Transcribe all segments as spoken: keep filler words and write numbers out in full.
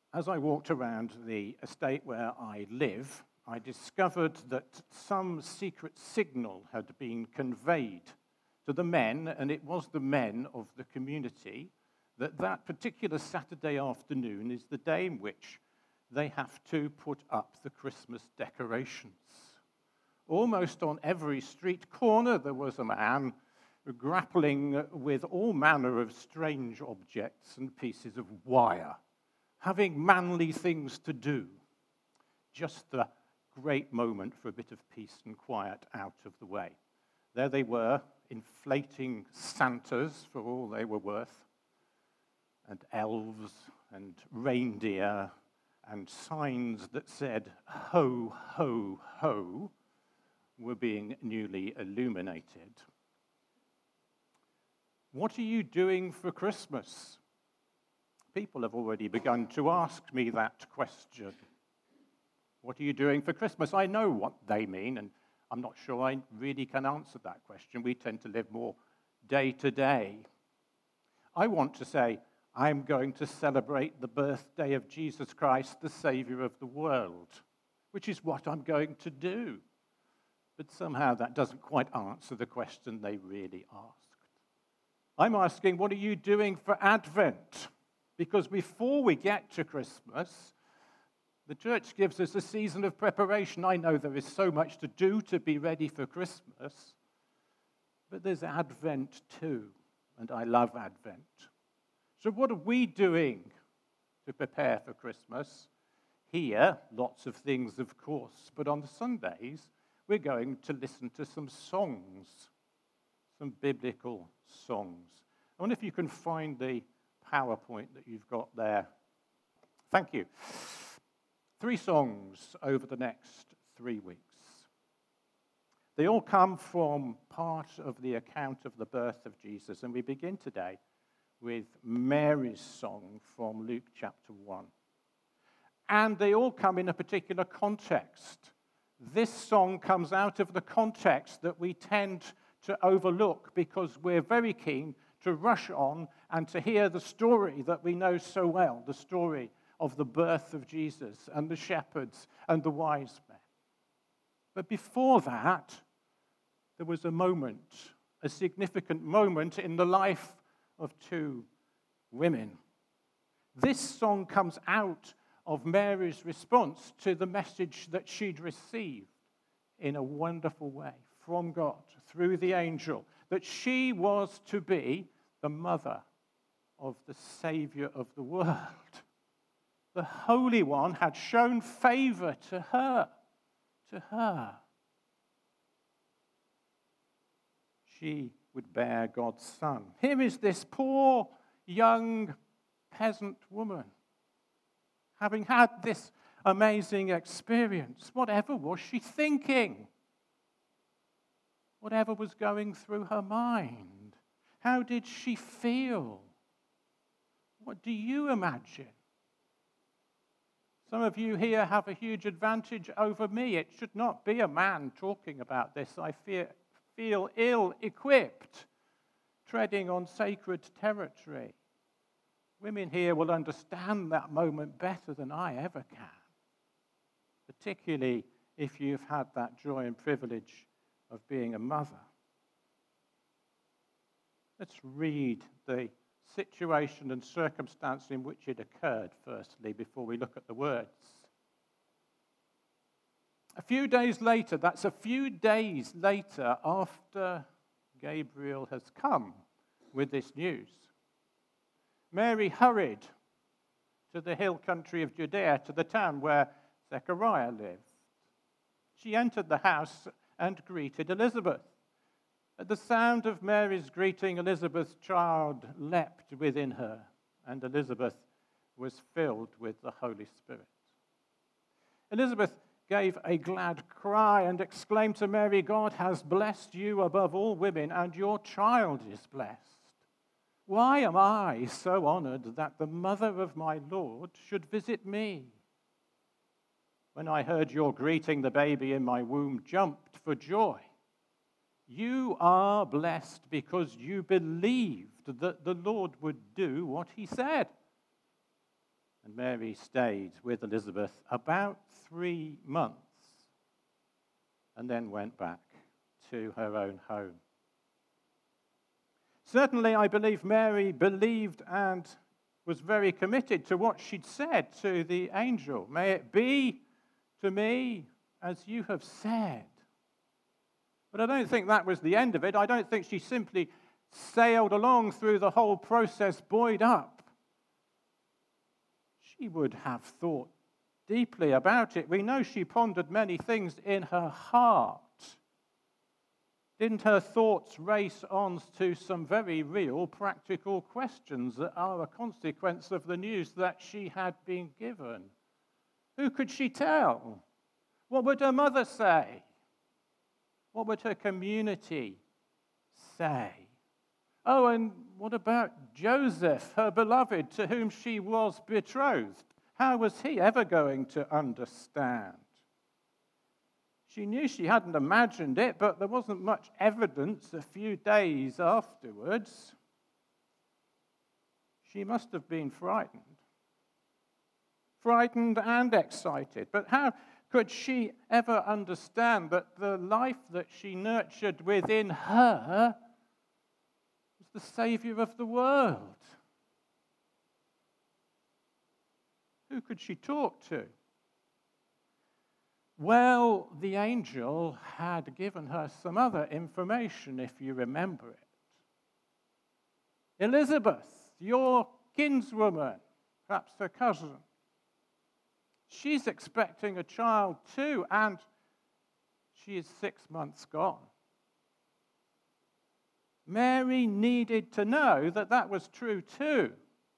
As I walked around the estate where I live, I discovered that some secret signal had been conveyed to the men, and it was the men of the community, that that particular Saturday afternoon is the day in which they have to put up the Christmas decorations. Almost on every street corner there was a man grappling with all manner of strange objects and pieces of wire, having manly things to do. Just the great moment for a bit of peace and quiet out of the way. There they were, inflating Santas for all they were worth, and elves and reindeer and signs that said, ho, ho, ho, were being newly illuminated. What are you doing for Christmas? People have already begun to ask me that question. What are you doing for Christmas? I know what they mean, and I'm not sure I really can answer that question. We tend to live more day to day. I want to say, I'm going to celebrate the birthday of Jesus Christ, the Savior of the world, which is what I'm going to do. But somehow that doesn't quite answer the question they really asked. I'm asking, what are you doing for Advent? Because before we get to Christmas, the church gives us a season of preparation. I know there is so much to do to be ready for Christmas, but there's Advent too, and I love Advent. So what are we doing to prepare for Christmas? Here, lots of things, of course, but on the Sundays, we're going to listen to some songs, some biblical songs. I wonder if you can find the PowerPoint that you've got there. Thank you. Three songs over the next three weeks. They all come from part of the account of the birth of Jesus, and we begin today with Mary's song from Luke chapter one. And they all come in a particular context. This song comes out of the context that we tend to overlook because we're very keen to rush on and to hear the story that we know so well, the story of the birth of Jesus and the shepherds and the wise men. But before that, there was a moment, a significant moment in the life of two women. This song comes out of Mary's response to the message that she'd received in a wonderful way from God through the angel, that she was to be the mother of the Savior of the world. The Holy One had shown favor to her, to her. She would bear God's Son. Here is this poor, young peasant woman, having had this amazing experience. Whatever was she thinking? Whatever was going through her mind? How did she feel? What do you imagine? Some of you here have a huge advantage over me. It should not be a man talking about this. I fear, feel ill-equipped, treading on sacred territory. Women here will understand that moment better than I ever can, particularly if you've had that joy and privilege of being a mother. Let's read the situation and circumstance in which it occurred, firstly, before we look at the words. A few days later, that's a few days later after Gabriel has come with this news, Mary hurried to the hill country of Judea, to the town where Zechariah lived. She entered the house and greeted Elizabeth. At the sound of Mary's greeting, Elizabeth's child leapt within her, and Elizabeth was filled with the Holy Spirit. Elizabeth gave a glad cry and exclaimed to Mary, "God has blessed you above all women, and your child is blessed. Why am I so honored that the mother of my Lord should visit me? When I heard your greeting, the baby in my womb jumped for joy. You are blessed because you believed that the Lord would do what he said. And Mary stayed with Elizabeth about three months and then went back to her own home. Certainly, I believe Mary believed and was very committed to what she'd said to the angel. May it be to me as you have said. But I don't think that was the end of it. I don't think she simply sailed along through the whole process buoyed up. She would have thought deeply about it. We know she pondered many things in her heart. Didn't her thoughts race on to some very real practical questions that are a consequence of the news that she had been given? Who could she tell? What would her mother say? What would her community say? Oh, and what about Joseph, her beloved, to whom she was betrothed? How was he ever going to understand? She knew she hadn't imagined it, but there wasn't much evidence a few days afterwards. She must have been frightened. Frightened and excited. But how could she ever understand that the life that she nurtured within her was the Savior of the world? Who could she talk to? Well, the angel had given her some other information, if you remember it. Elizabeth, your kinswoman, perhaps her cousin, she's expecting a child too, and she is six months gone. Mary needed to know that that was true too.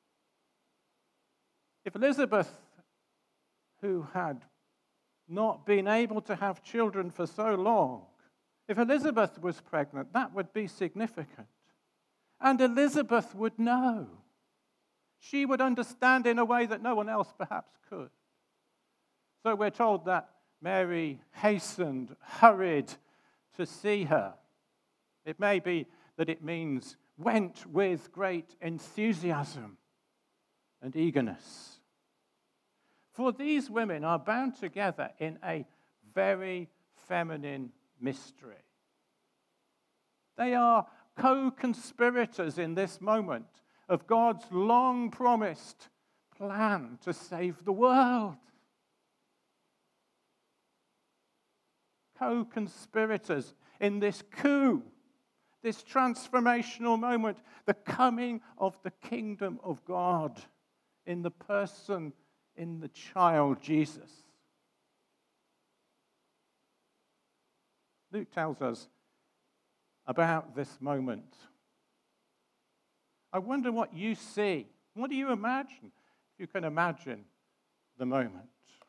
If Elizabeth, who had not been able to have children for so long, if Elizabeth was pregnant, that would be significant. And Elizabeth would know. She would understand in a way that no one else perhaps could. So we're told that Mary hastened, hurried to see her. It may be that it means went with great enthusiasm and eagerness. For these women are bound together in a very feminine mystery. They are co-conspirators in this moment of God's long-promised plan to save the world. Co-conspirators in this coup, this transformational moment, the coming of the kingdom of God in the person, in the child Jesus. Luke tells us about this moment. I wonder what you see. What do you imagine, if you can imagine the moment?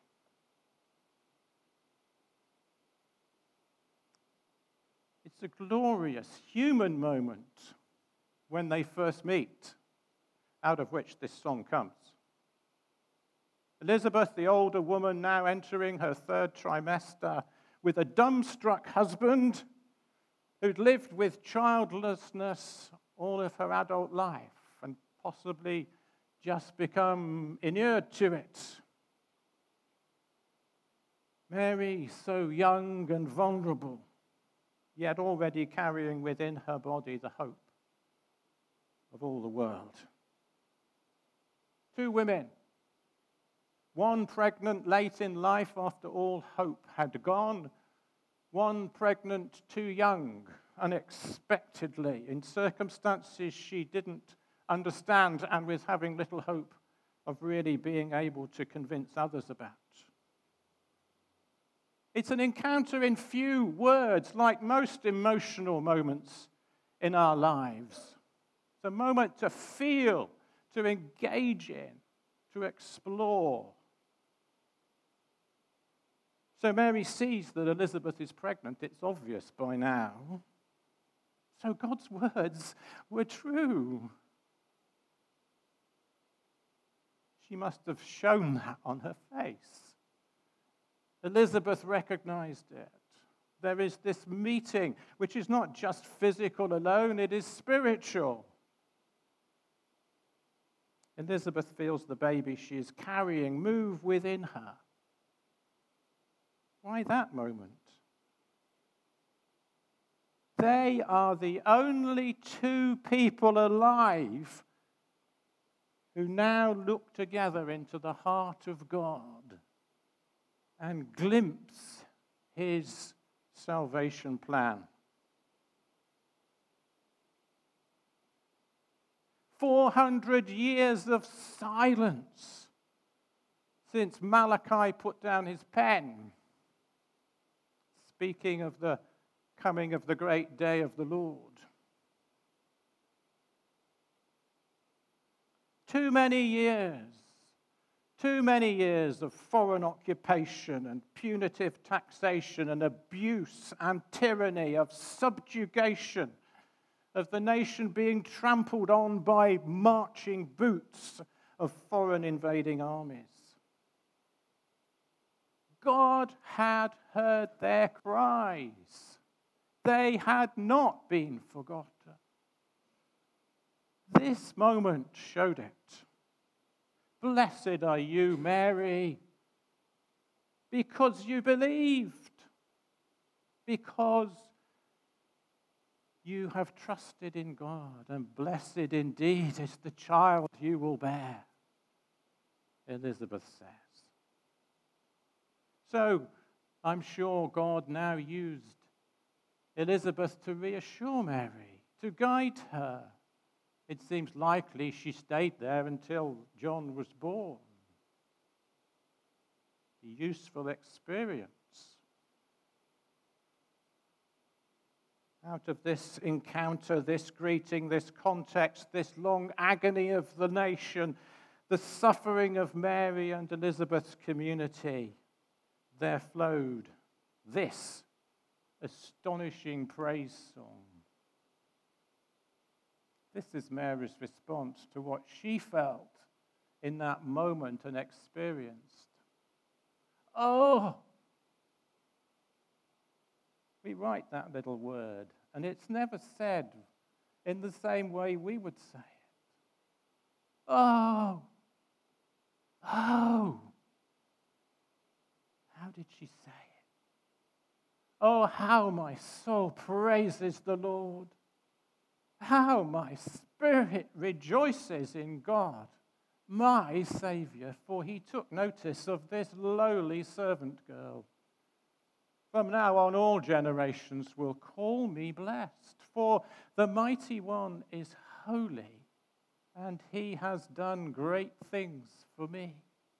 It's a glorious human moment when they first meet, out of which this song comes. Elizabeth, the older woman, now entering her third trimester, with a dumbstruck husband who'd lived with childlessness all of her adult life and possibly just become inured to it. Mary, so young and vulnerable, yet already carrying within her body the hope of all the world. Two women. One pregnant late in life after all hope had gone. One pregnant too young, unexpectedly, in circumstances she didn't understand and with having little hope of really being able to convince others about. It's an encounter in few words, like most emotional moments in our lives. It's a moment to feel, to engage in, to explore. So Mary sees that Elizabeth is pregnant. It's obvious by now. So God's words were true. She must have shown that on her face. Elizabeth recognized it. There is this meeting, which is not just physical alone, it is spiritual. Elizabeth feels the baby she is carrying move within her. Why that moment? They are the only two people alive who now look together into the heart of God and glimpse his salvation plan. four hundred years of silence since Malachi put down his pen, speaking of the coming of the great day of the Lord. Too many years, too many years of foreign occupation and punitive taxation and abuse and tyranny, of subjugation, of the nation being trampled on by marching boots of foreign invading armies. God had heard their cries. They had not been forgotten. This moment showed it. Blessed are you, Mary, because you believed, because you have trusted in God, and blessed indeed is the child you will bear, Elizabeth says. So, I'm sure God now used Elizabeth to reassure Mary, to guide her. It seems likely she stayed there until John was born. A useful experience. Out of this encounter, this greeting, this context, this long agony of the nation, the suffering of Mary and Elizabeth's community, there flowed this astonishing praise song. This is Mary's response to what she felt in that moment and experienced. Oh! We write that little word, and it's never said in the same way we would say it. Oh! Oh! How did she say it? Oh, how my soul praises the Lord. How my spirit rejoices in God, my Saviour, for he took notice of this lowly servant girl. From now on, all generations will call me blessed, for the Mighty One is holy, and he has done great things for me.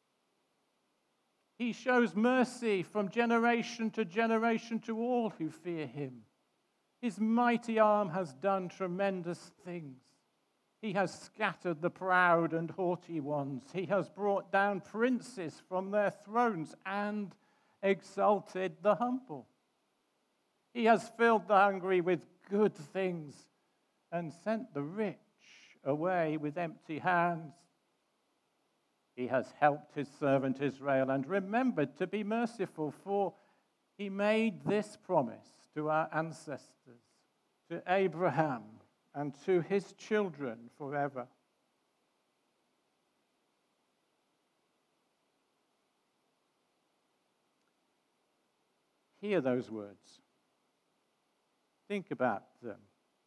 He shows mercy from generation to generation to all who fear him. His mighty arm has done tremendous things. He has scattered the proud and haughty ones. He has brought down princes from their thrones and exalted the humble. He has filled the hungry with good things and sent the rich away with empty hands. He has helped his servant Israel and remembered to be merciful, for he made this promise to our ancestors, to Abraham and to his children forever. Hear those words. Think about them.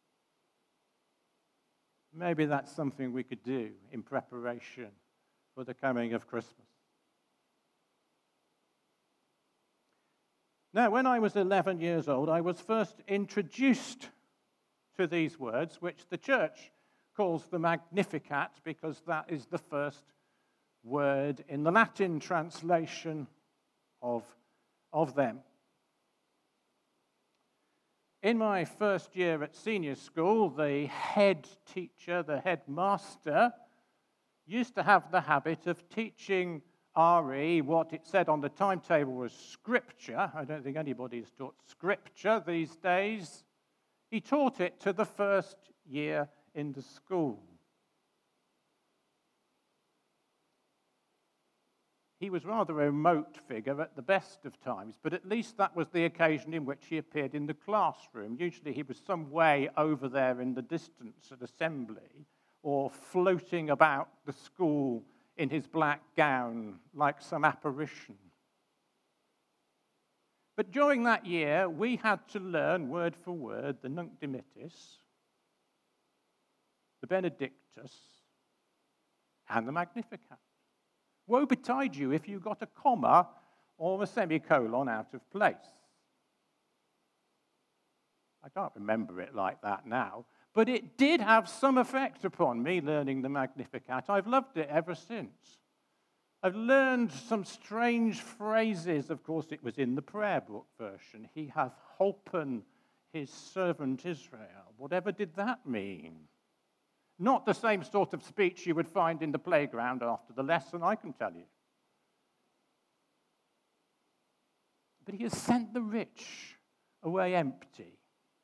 Maybe that's something we could do in preparation for the coming of Christmas. Now, when I was eleven years old, I was first introduced to these words, which the church calls the Magnificat, because that is the first word in the Latin translation of, of them. In my first year at senior school, the head teacher, the headmaster, used to have the habit of teaching R E what it said on the timetable was Scripture. I don't think anybody's taught Scripture these days. He taught it to the first year in the school. He was rather a remote figure at the best of times, but at least that was the occasion in which he appeared in the classroom. Usually he was some way over there in the distance at assembly, or floating about the school in his black gown like some apparition. But during that year, we had to learn word for word the Nunc Dimittis, the Benedictus, and the Magnificat. Woe betide you if you got a comma or a semicolon out of place. I can't remember it like that now, but it did have some effect upon me learning the Magnificat. I've loved it ever since. I've learned some strange phrases. Of course, it was in the prayer book version. He hath holpen his servant Israel. Whatever did that mean? Not the same sort of speech you would find in the playground after the lesson, I can tell you. But he has sent the rich away empty.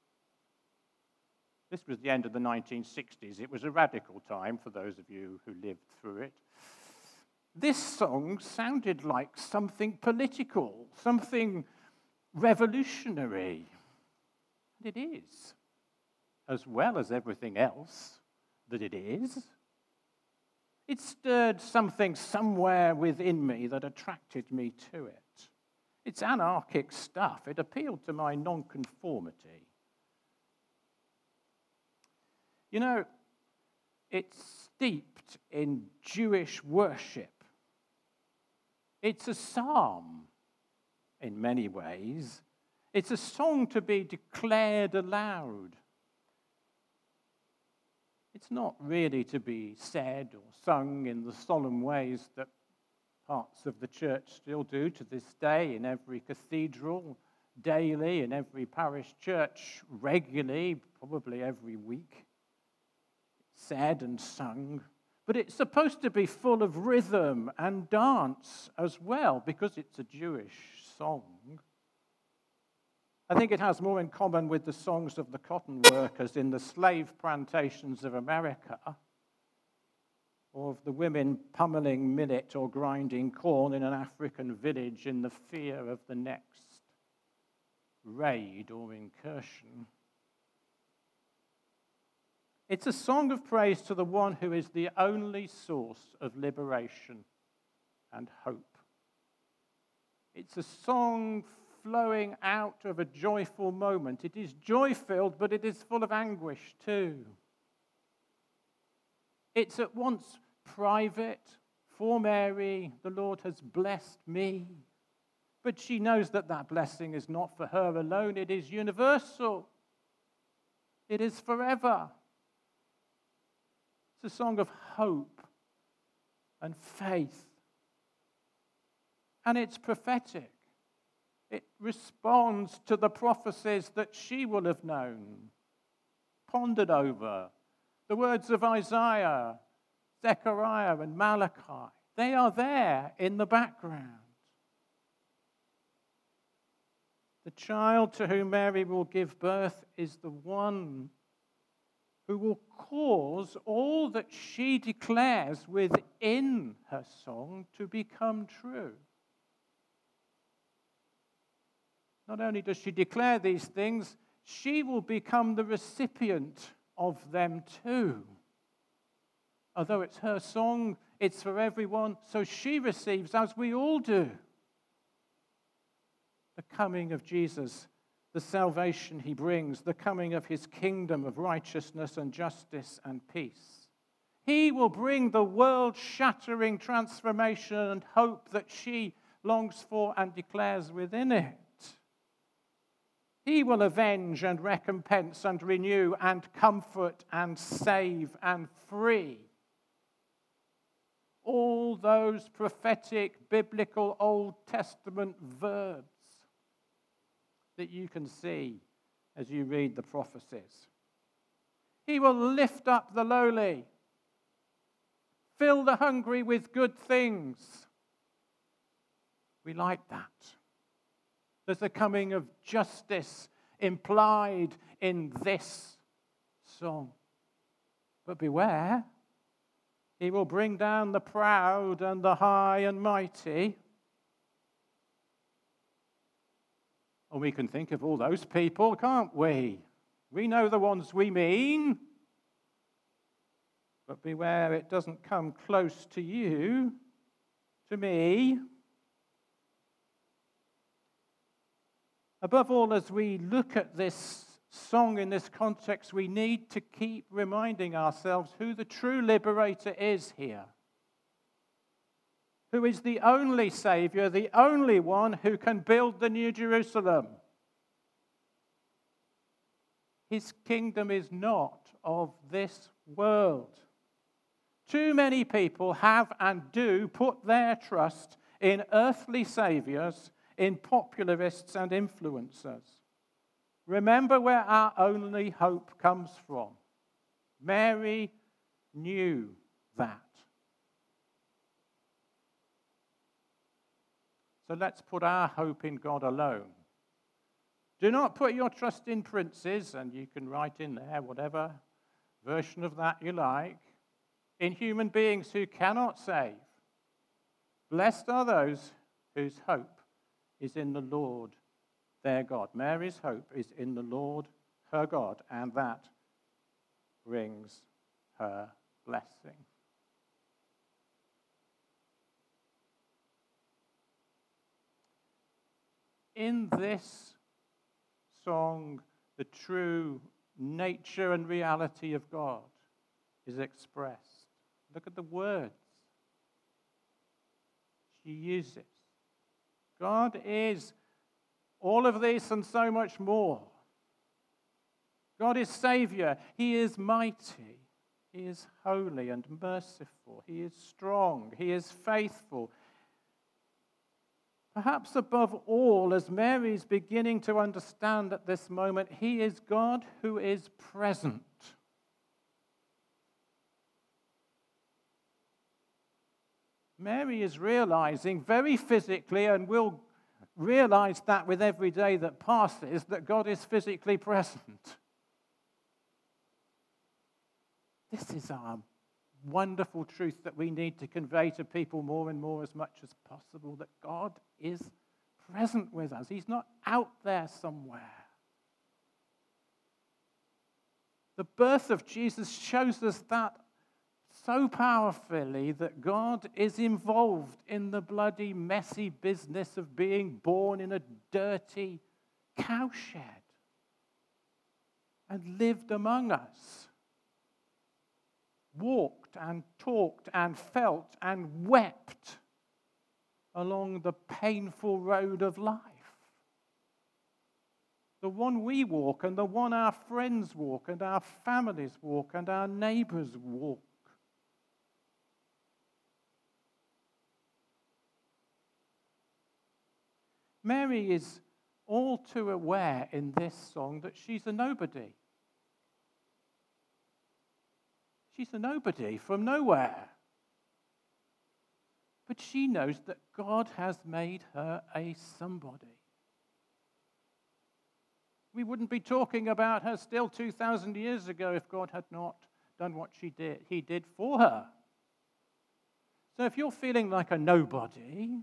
This was the end of the nineteen sixties. It was a radical time for those of you who lived through it. This song sounded like something political, something revolutionary. And it is, as well as everything else that it is. It stirred something somewhere within me that attracted me to it. It's anarchic stuff. It appealed to my nonconformity. You know, it's steeped in Jewish worship. It's a psalm in many ways. It's a song to be declared aloud. It's not really to be said or sung in the solemn ways that parts of the church still do to this day, in every cathedral, daily, in every parish church, regularly, probably every week. It's said and sung. But it's supposed to be full of rhythm and dance as well, because it's a Jewish song. I think it has more in common with the songs of the cotton workers in the slave plantations of America, or of the women pummeling millet or grinding corn in an African village in the fear of the next raid or incursion. It's a song of praise to the one who is the only source of liberation and hope. It's a song flowing out of a joyful moment. It is joy-filled, but it is full of anguish too. It's at once private. For Mary, the Lord has blessed me. But she knows that that blessing is not for her alone. It is universal. It is forever. It's a song of hope and faith. And it's prophetic. It responds to the prophecies that she will have known, pondered over. The words of Isaiah, Zechariah, and Malachi. They are there in the background. The child to whom Mary will give birth is the one who will cause all that she declares within her song to become true. Not only does she declare these things, she will become the recipient of them too. Although it's her song, it's for everyone, so she receives, as we all do, the coming of Jesus, the salvation he brings, the coming of his kingdom of righteousness and justice and peace. He will bring the world-shattering transformation and hope that she longs for and declares within it. He will avenge and recompense and renew and comfort and save and free. All those prophetic, biblical, Old Testament verbs that you can see as you read the prophecies. He will lift up the lowly, fill the hungry with good things. We like that. There's a coming of justice implied in this song. But beware, he will bring down the proud and the high and mighty. And we can think of all those people, can't we? We know the ones we mean. but beware it doesn't come close to you, to me. Above all, as we look at this song in this context, we need to keep reminding ourselves who the true liberator is here. Who is the only Savior, the only one who can build the New Jerusalem. His kingdom is not of this world. Too many people have and do put their trust in earthly saviors, in popularists and influencers. Remember where our only hope comes from. Mary knew that. So let's put our hope in God alone. Do not put your trust in princes, and you can write in there whatever version of that you like, in human beings who cannot save. Blessed are those whose hope is in the Lord their God. Mary's hope is in the Lord her God, and that brings her blessing. In this song, the true nature and reality of God is expressed. Look at the words she uses. God is all of this and so much more. God is Savior. He is mighty. He is holy and merciful. He is strong. He is faithful. Perhaps above all, as Mary's beginning to understand at this moment, He is God who is present. Mary is realizing very physically, and will realize that with every day that passes, that God is physically present. This is our wonderful truth that we need to convey to people more and more as much as possible, that God is present with us. He's not out there somewhere. The birth of Jesus shows us that so powerfully, that God is involved in the bloody, messy business of being born in a dirty cowshed and lived among us. Walked and talked and felt and wept along the painful road of life. The one we walk and the one our friends walk and our families walk and our neighbors walk. Mary is all too aware in this song that she's a nobody. She's a nobody from nowhere. But she knows that God has made her a somebody. We wouldn't be talking about her still two thousand years ago if God had not done what she did. He did for her. So if you're feeling like a nobody,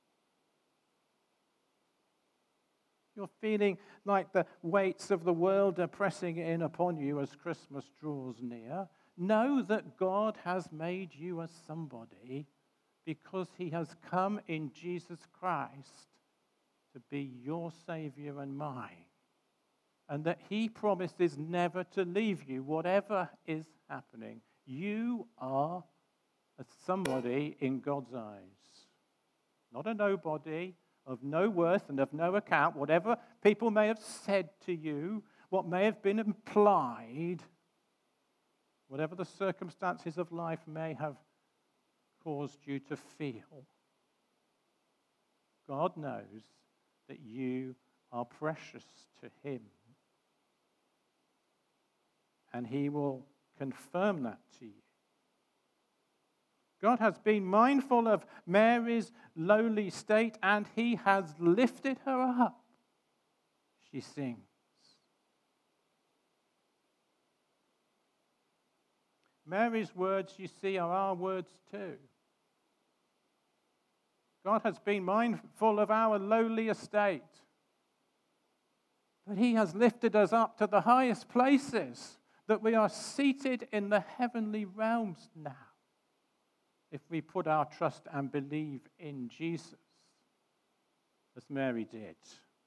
you're feeling like the weights of the world are pressing in upon you as Christmas draws near, know that God has made you a somebody because He has come in Jesus Christ to be your Savior and mine. And that He promises never to leave you, whatever is happening. You are a somebody in God's eyes. Not a nobody, of no worth and of no account, whatever people may have said to you, what may have been implied, whatever the circumstances of life may have caused you to feel. God knows that you are precious to Him. And He will confirm that to you. God has been mindful of Mary's lowly state, and He has lifted her up, she sings. Mary's words, you see, are our words too. God has been mindful of our lowly estate, but He has lifted us up to the highest places that we are seated in the heavenly realms now if we put our trust and believe in Jesus, as Mary did.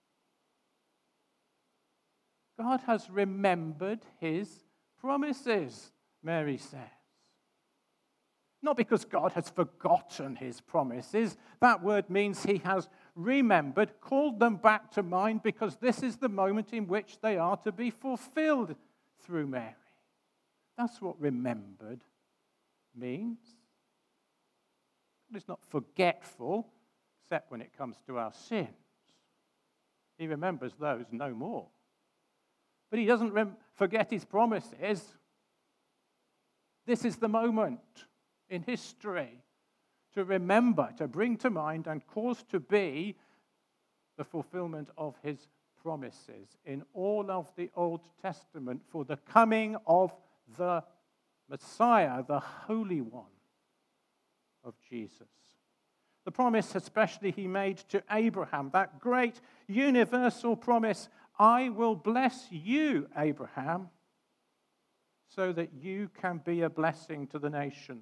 God has remembered his promises, Mary says. Not because God has forgotten his promises. That word means he has remembered, called them back to mind, because this is the moment in which they are to be fulfilled through Mary. That's what remembered means. God is not forgetful, except when it comes to our sins. He remembers those no more. But he doesn't rem- forget his promises. This is the moment in history to remember, to bring to mind and cause to be the fulfillment of his promises in all of the Old Testament for the coming of the Messiah, the Holy One of Jesus. The promise especially he made to Abraham, that great universal promise, I will bless you, Abraham, so that you can be a blessing to the nations.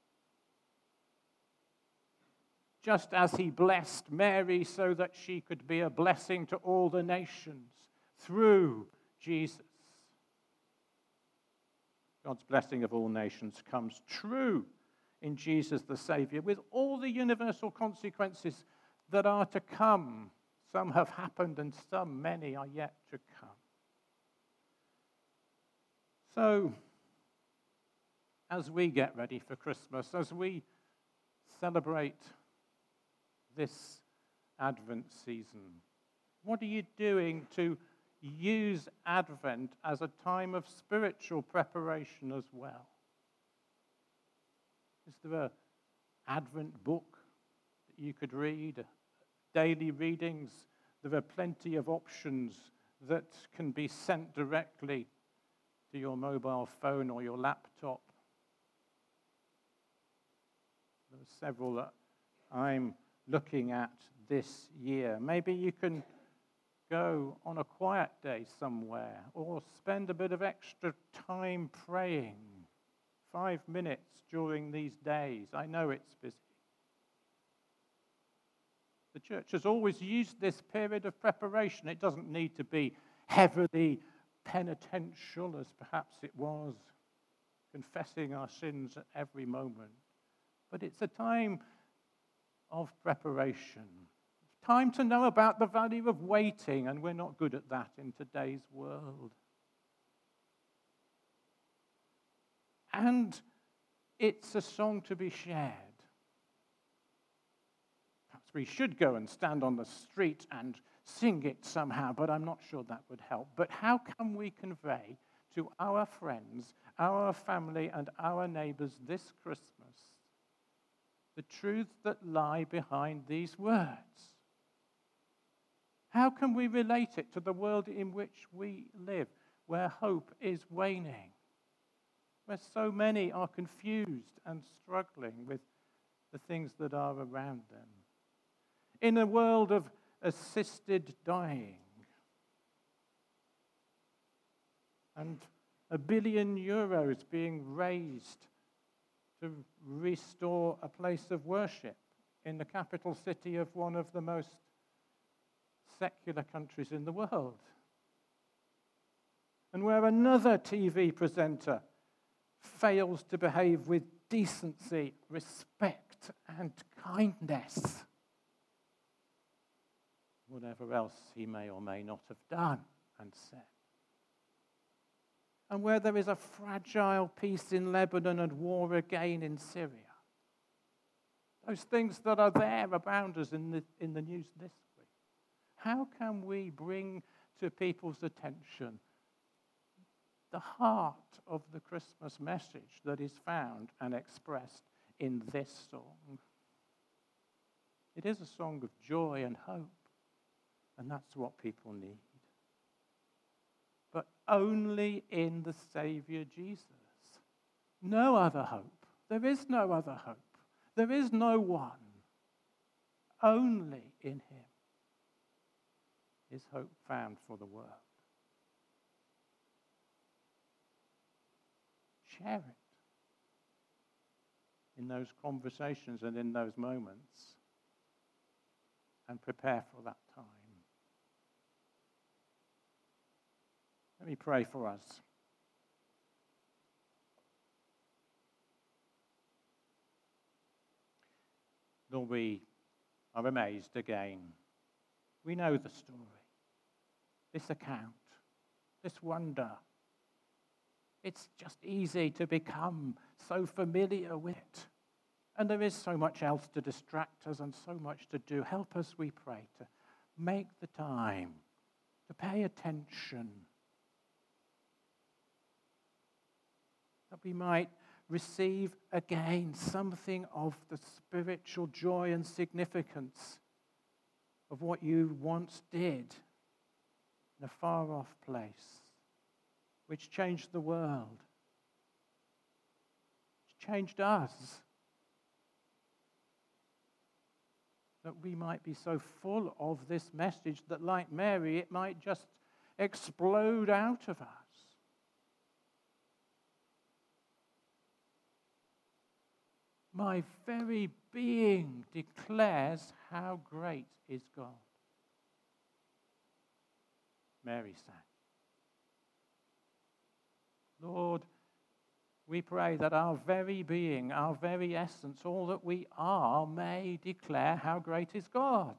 Just as he blessed Mary so that she could be a blessing to all the nations through Jesus. God's blessing of all nations comes true in Jesus the Savior, with all the universal consequences that are to come. Some have happened and some, many, are yet to come. So, as we get ready for Christmas, as we celebrate this Advent season, what are you doing to use Advent as a time of spiritual preparation as well? Is there an Advent book that you could read, daily readings? There are plenty of options that can be sent directly to your mobile phone or your laptop. There are several that I'm looking at this year. Maybe you can go on a quiet day somewhere or spend a bit of extra time praying. Five minutes during these days. I know it's busy. The church has always used this period of preparation. It doesn't need to be heavily penitential as perhaps it was, confessing our sins at every moment. But it's a time of preparation. Time to know about the value of waiting, and we're not good at that in today's world. And it's a song to be shared. Perhaps we should go and stand on the street and sing it somehow, but I'm not sure that would help. But how can we convey to our friends, our family, and our neighbors this Christmas the truths that lie behind these words? How can we relate it to the world in which we live, where hope is waning, where so many are confused and struggling with the things that are around them? In a world of assisted dying and a billion euros being raised to restore a place of worship in the capital city of one of the most secular countries in the world, and where another T V presenter fails to behave with decency, respect, and kindness, whatever else he may or may not have done and said. And where there is a fragile peace in Lebanon and war again in Syria. Those things that are there around us in the, in the news this week. How can we bring to people's attention the heart of the Christmas message that is found and expressed in this song? It is a song of joy and hope, and that's what people need. But only in the Savior Jesus. No other hope. There is no other hope. There is no one. Only in him is hope found for the world. share it in those conversations and in those moments and prepare for that time. Let me pray for us. Lord, we are amazed again. We know the story, this account, this wonder. It's just easy to become so familiar with it. And there is so much else to distract us and so much to do. Help us, we pray, to make the time, to pay attention, that we might receive again something of the spiritual joy and significance of what you once did in a far-off place, which changed the world, which changed us, that we might be so full of this message that, like Mary, it might just explode out of us. My very being declares how great is God. Mary sang. Lord, we pray that our very being, our very essence, all that we are, may declare how great is God.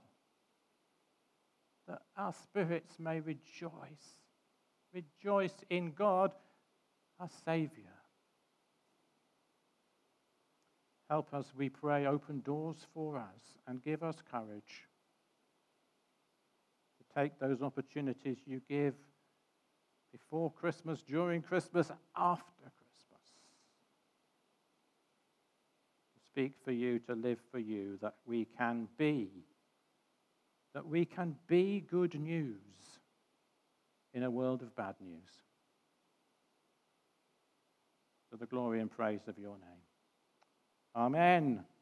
That our spirits may rejoice, rejoice in God, our Savior. Help us, we pray, open doors for us and give us courage to take those opportunities you give before Christmas, during Christmas, after Christmas. To speak for you, to live for you, that we can be, that we can be good news in a world of bad news. For the glory and praise of your name. Amen.